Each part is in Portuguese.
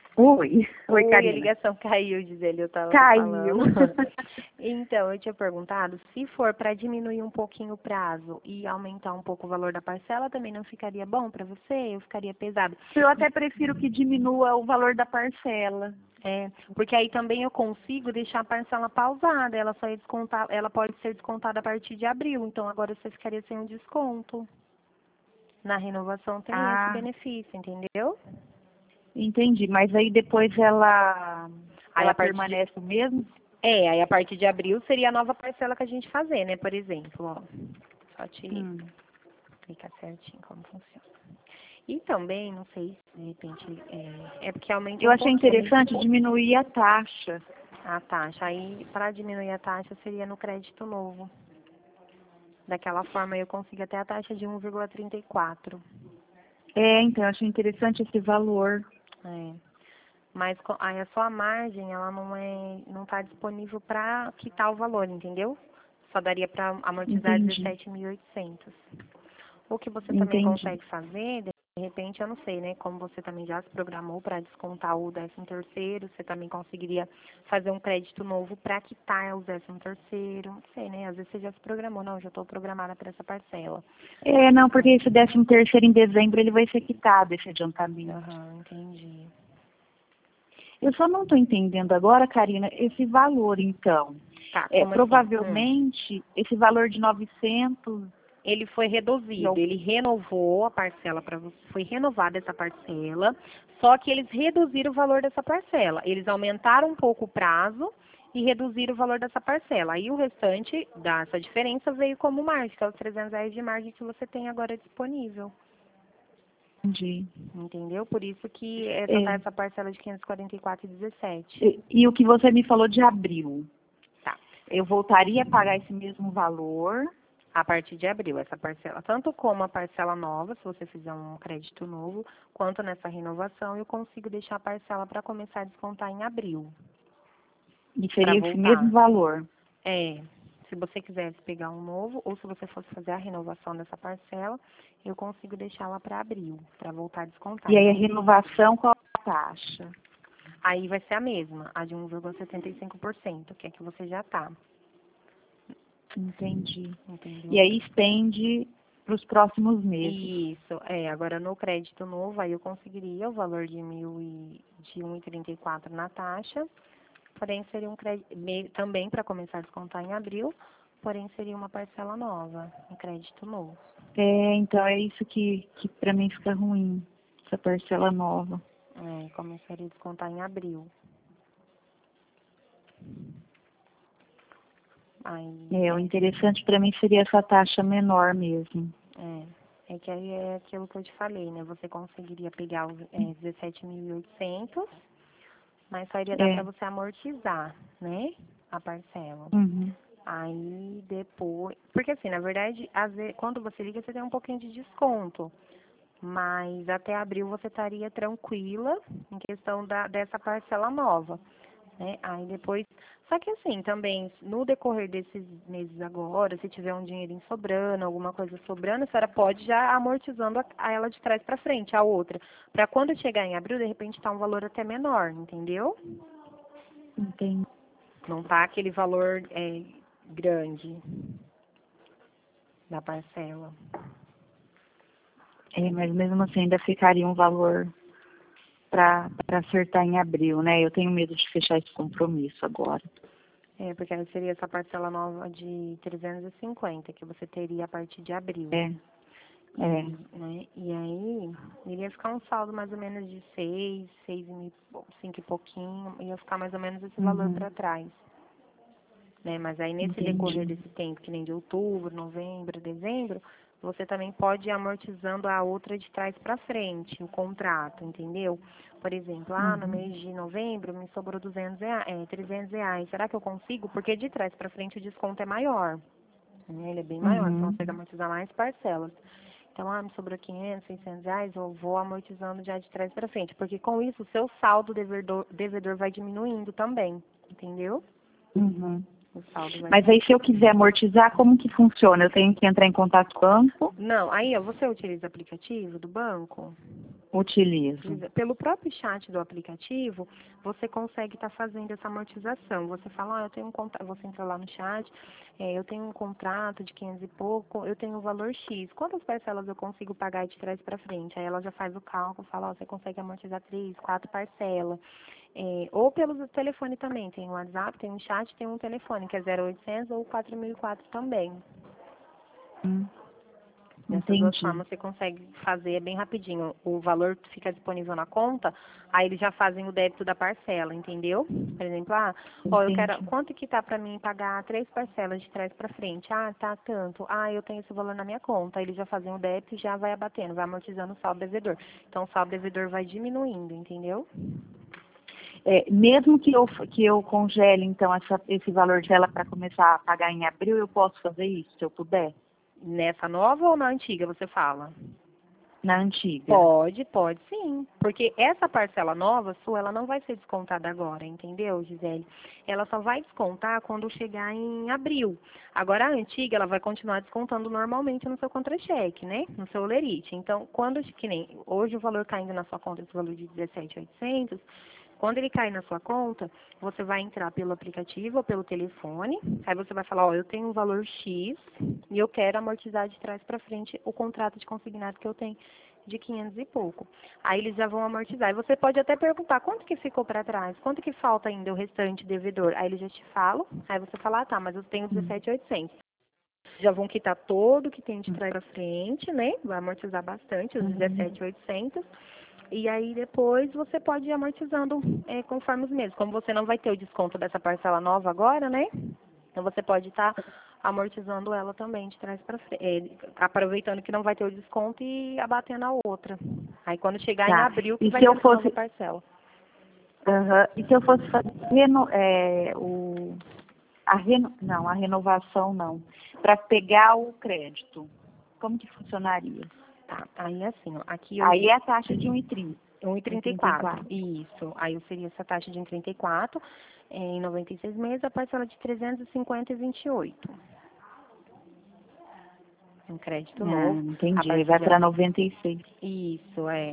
Oi, oi, Oi, a Karina. ligação caiu, diz ele, eu tava Caiu. falando. Então, eu tinha perguntado, se for para diminuir um pouquinho o prazo e aumentar um pouco o valor da parcela, também não ficaria bom para você? Eu ficaria pesado. Eu até prefiro que diminua o valor da parcela. É, porque aí também eu consigo deixar a parcela pausada, ela só é descontar, ela pode ser descontada a partir de abril, então agora você ficaria sem um desconto. Na renovação tem esse Ah, benefício, entendeu? entendi. Mas aí depois Aí ela a partir de, permanece o mesmo? aí a partir de abril seria a nova parcela que a gente fazer, né? Por exemplo, ó, só te Hum. explicar certinho como funciona. E também, não sei se de repente é porque aumenta Eu um achei pouquinho interessante diminuir a taxa. a taxa. Aí, para diminuir a taxa, seria no crédito novo. Daquela forma, eu consigo até a taxa de 1,34. Então, eu achei interessante esse valor. É. Mas aí a sua margem, ela não está disponível para quitar o valor, entendeu? Só daria para amortizar Entendi, 17.800. O que você também entendi. consegue fazer, de repente, eu não sei, né? Como você também já se programou para descontar o 13º, você também conseguiria fazer um crédito novo para quitar o 13º. Não sei, né? Às vezes você já se programou, não, já estou programada para essa parcela. Não, porque esse 13º em dezembro ele vai ser quitado, esse adiantamento. Aham, entendi. Eu só não estou entendendo agora, Karina, esse valor, então. Tá, como assim? Provavelmente, esse valor de 900 Ele foi e reduzido, al- ele renovou a parcela para você, foi renovada essa parcela, só que eles reduziram o valor dessa parcela. Eles aumentaram um pouco o prazo e reduziram o valor dessa parcela. Aí o restante dessa diferença veio como margem, que é os R$ 300 de margem que você tem agora disponível. entendi. Entendeu? Por isso que só tá É, essa parcela de 544,17. e o que você me falou de abril? Tá. Eu voltaria a pagar esse mesmo valor? A partir de abril, essa parcela, tanto como a parcela nova, se você fizer um crédito novo, quanto nessa renovação, eu consigo deixar a parcela para começar a descontar em abril, E para seria esse mesmo voltar. valor? É, se você quisesse pegar um novo, ou se você fosse fazer a renovação dessa parcela, eu consigo deixá-la para abril, para voltar a descontar, E aí a entendeu? renovação, qual a taxa? Aí vai ser a mesma, a de 1,75%, que é que você já tá, Entendi. E entendeu? aí estende para os próximos meses. Isso, agora no crédito novo, aí eu conseguiria o valor de 1.034 na taxa, porém seria um crédito, também para começar a descontar em abril, porém seria uma parcela nova, um crédito novo. Então é isso que para mim fica ruim, essa parcela nova. Começaria a descontar em abril. Aí, O interessante para mim seria essa taxa menor mesmo. que aí é aquilo que eu te falei, né? Você conseguiria pegar os 17.800, mas só iria dar para É. você amortizar, né? A parcela. Uhum. Aí depois. Porque assim, na verdade, às vezes, quando você liga, você tem um pouquinho de desconto. Mas até abril você estaria tranquila em questão dessa parcela nova. Né? Aí depois. Só que assim, também, no decorrer desses meses agora, se tiver um dinheirinho sobrando, alguma coisa sobrando, a senhora pode já amortizando a ela de trás para frente, a outra. Para quando chegar em abril, de repente tá um valor até menor, entendeu? Entendi. Não tá aquele valor grande da parcela. Mas mesmo assim ainda ficaria um valor para acertar em abril, né? Eu tenho medo de fechar esse compromisso agora. Porque aí seria essa parcela nova de 350 que você teria a partir de abril. É, é. Né? E aí, iria ficar um saldo mais ou menos de 5 e pouquinho, ia ficar mais ou menos esse valor Uhum. para trás. Né? Mas aí, nesse decorrer Entendi. desse tempo, que nem de outubro, novembro, dezembro, você também pode ir amortizando a outra de trás para frente, o contrato, entendeu? Por exemplo, no Uhum. mês de novembro me sobrou R$ 300. Será que eu consigo? Porque de trás para frente o desconto é maior. Né? Ele é bem maior, você Uhum. consegue amortizar mais parcelas. Então, me sobrou R$ 500, R$ 600, eu vou amortizando já de trás para frente. Porque com isso, o seu saldo devedor vai diminuindo também, entendeu? Uhum. O saldo vai Mas aí se eu quiser amortizar, como que funciona? Eu tenho que entrar em contato com o banco? Não, aí ó, você utiliza o aplicativo do banco? Utilizo. Pelo próprio chat do aplicativo, você consegue estar fazendo essa amortização. Você fala, eu tenho um contrato, você entra lá no chat, eu tenho um contrato de 500 e pouco, eu tenho o valor X. Quantas parcelas eu consigo pagar de trás para frente? Aí ela já faz o cálculo, fala, você consegue amortizar 3, 4 parcelas. Ou pelo telefone também, tem o WhatsApp, tem um chat, tem um telefone, que é 0800 ou 4004 também. Dessas duas Entendi. formas você consegue fazer, é bem rapidinho. O valor fica disponível na conta, aí eles já fazem o débito da parcela, entendeu? Por exemplo, eu quero, Entendi. quanto que tá para mim pagar 3 parcelas de trás para frente? Ah, tá tanto. Ah, eu tenho esse valor na minha conta. Aí eles já fazem o débito e já vai abatendo, vai amortizando o saldo devedor. Então o saldo devedor vai diminuindo, entendeu? Mesmo que eu congele, então, esse valor dela para começar a pagar em abril, eu posso fazer isso, se eu puder? Nessa nova ou na antiga, você fala? Na antiga. Pode sim. Porque essa parcela nova sua, ela não vai ser descontada agora, entendeu, Gisele? Ela só vai descontar quando chegar em abril. Agora, a antiga, ela vai continuar descontando normalmente no seu contra-cheque, né? No seu lerite. Então, quando, que nem hoje o valor caindo na sua conta, esse valor de 17.800, quando ele cair na sua conta, você vai entrar pelo aplicativo ou pelo telefone. Aí você vai falar, eu tenho um valor X e eu quero amortizar de trás para frente o contrato de consignado que eu tenho de 500 e pouco. Aí eles já vão amortizar. E você pode até perguntar, quanto que ficou para trás? Quanto que falta ainda o restante devedor? Aí eles já te falam. Aí você fala, tá, mas eu tenho 17.800. Já vão quitar todo o que tem de trás para frente, né? Vai amortizar bastante, os 17.800. E aí depois você pode ir amortizando conforme os meses. Como você não vai ter o desconto dessa parcela nova agora, né? Então você pode estar amortizando ela também de trás para frente, aproveitando que não vai ter o desconto e abatendo a outra. Aí quando chegar em Tá. abril que E vai se ter eu essa nova fosse, parcela. e se eu fosse fazer não, a renovação não, para pegar o crédito, como que funcionaria? Tá, aí assim, ó, aqui Aí hoje é a taxa de 1,30. 1,34. 1,34. Isso. Aí seria essa taxa de 1,34 em 96 meses, a parcela de 350,28. Um crédito novo. A Entendi. Aí partir vai de para 96. Isso, é.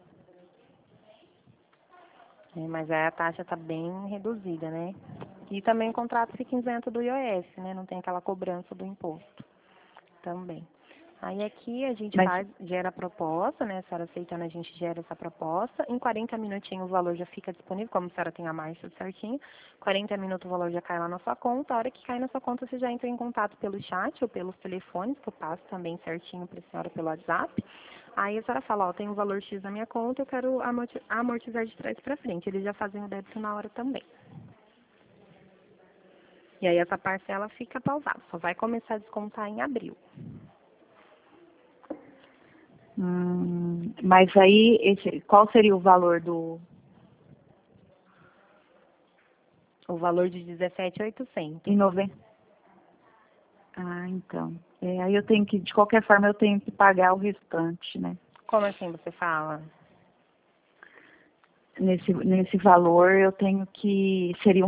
Mas aí a taxa está bem reduzida, né? E também o contrato fica isento do IOF, né? Não tem aquela cobrança do imposto também. Aí aqui a gente Mas, gera a proposta, né? A senhora aceitando, a gente gera essa proposta. Em 40 minutinhos o valor já fica disponível, como a senhora tem a marcha certinho. 40 minutos o valor já cai lá na sua conta. A hora que cai na sua conta, você já entra em contato pelo chat ou pelos telefones, que eu passo também certinho para a senhora pelo WhatsApp. Aí a senhora fala, tem um valor X na minha conta, eu quero amortizar de trás para frente. Eles já fazem o débito na hora também. E aí essa parcela fica pausada, só vai começar a descontar em abril. mas aí, qual seria o valor O valor de 17.800. em 90? Então. Aí eu tenho que, de qualquer forma, eu tenho que pagar o restante, né? Como assim você fala? Nesse valor eu tenho que, seria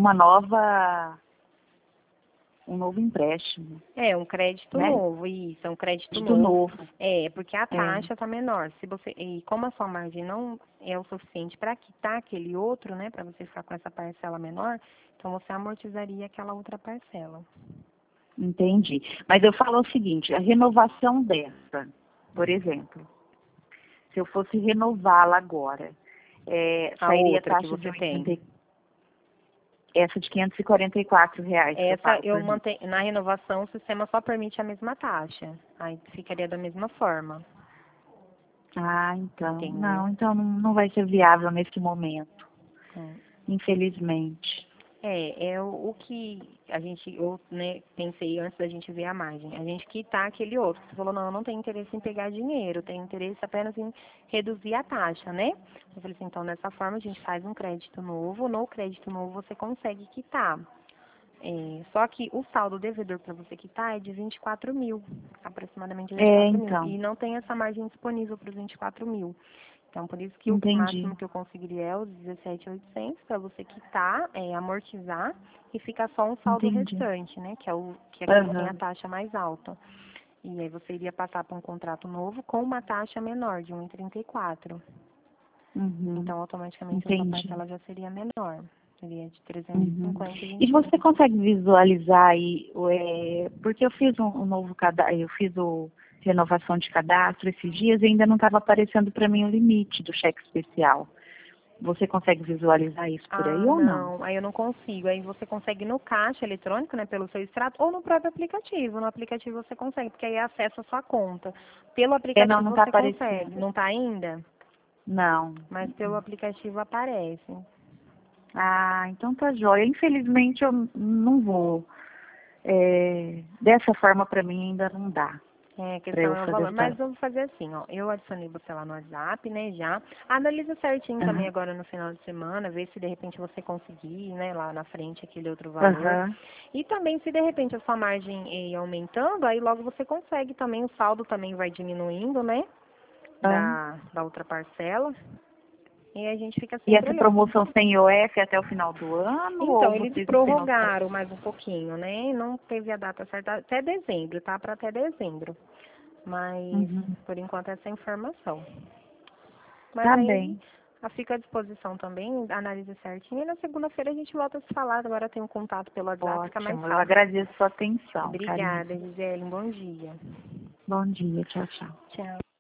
um novo empréstimo, É, um crédito né? novo, isso, é um crédito Crédito novo. novo. Porque a taxa está menor. Se você, e como a sua margem não é o suficiente para quitar aquele outro, né, para você ficar com essa parcela menor, então você amortizaria aquela outra parcela. Entendi. Mas eu falo o seguinte, a renovação dessa, por exemplo, se eu fosse renová-la agora, A sairia a outra que taxa de você tem. essa de R$ 544 que eu Essa pago eu por mês. mantenho, na renovação o sistema só permite a mesma taxa. Aí ficaria da mesma forma. Então. Entendeu? Não, então não vai ser viável nesse momento, É. infelizmente. É o que eu, né, pensei antes da gente ver a margem. A gente quitar aquele outro. Você falou, não, eu não tenho interesse em pegar dinheiro, eu tenho interesse apenas em reduzir a taxa, né? Eu falei assim, então dessa forma a gente faz um crédito novo, no crédito novo você consegue quitar. Só que o saldo devedor para você quitar é de 24 mil, aproximadamente 24 mil. Então. E não tem essa margem disponível para os 24 mil. Então, por isso que o Entendi. máximo que eu conseguiria é os 17.800 para você quitar, amortizar e ficar só um saldo Entendi. restante, né? Que é aquele que tem a Aham. taxa mais alta. E aí você iria passar para um contrato novo com uma taxa menor, de 1,34. Uhum. Então, automaticamente, a sua Entendi. parcela já seria menor. Seria de Uhum. 350 e E 21. você consegue visualizar aí, porque eu fiz um novo cadastro, eu fiz renovação de cadastro esses dias e ainda não estava aparecendo para mim o limite do cheque especial. Você consegue visualizar isso por aí Ah, ou não? não, aí eu não consigo. Aí você consegue no caixa eletrônico, né, pelo seu extrato, ou no próprio aplicativo. No aplicativo você consegue, porque aí acessa a sua conta. Pelo Não, aplicativo não está você consegue. aparecendo. Não está ainda? Não. Mas pelo aplicativo aparece. Ah, então tá joia. Infelizmente eu não vou. Dessa forma para mim ainda não dá É, a para questão eu é o fazer valor. Mas essa. vamos fazer assim, ó. Eu adicionei você lá no WhatsApp, né, já. Analisa certinho também Aham. agora no final de semana, ver se de repente você conseguir, né, lá na frente aquele outro valor. Aham. E também se de repente a sua margem ir aumentando, aí logo você consegue também, o saldo também vai diminuindo, né, Aham. da outra parcela. E a gente fica E sempre essa olhando. promoção sem IOF é até o final do ano ou Então, eles vocês não têm noção? prorrogaram mais um pouquinho, né? Não teve a data certa até dezembro, tá? Para até dezembro. Mas, Uhum. por enquanto, essa é a informação. Mas Tá aí, bem. fica à disposição também, analise certinho. E na segunda-feira a gente volta a se falar. Agora tem um contato pelo WhatsApp, fica mais Ótimo. Eu fácil. agradeço sua atenção, Obrigada, carinho. Gisele. Um bom dia. Bom dia. Tchau, tchau. Tchau.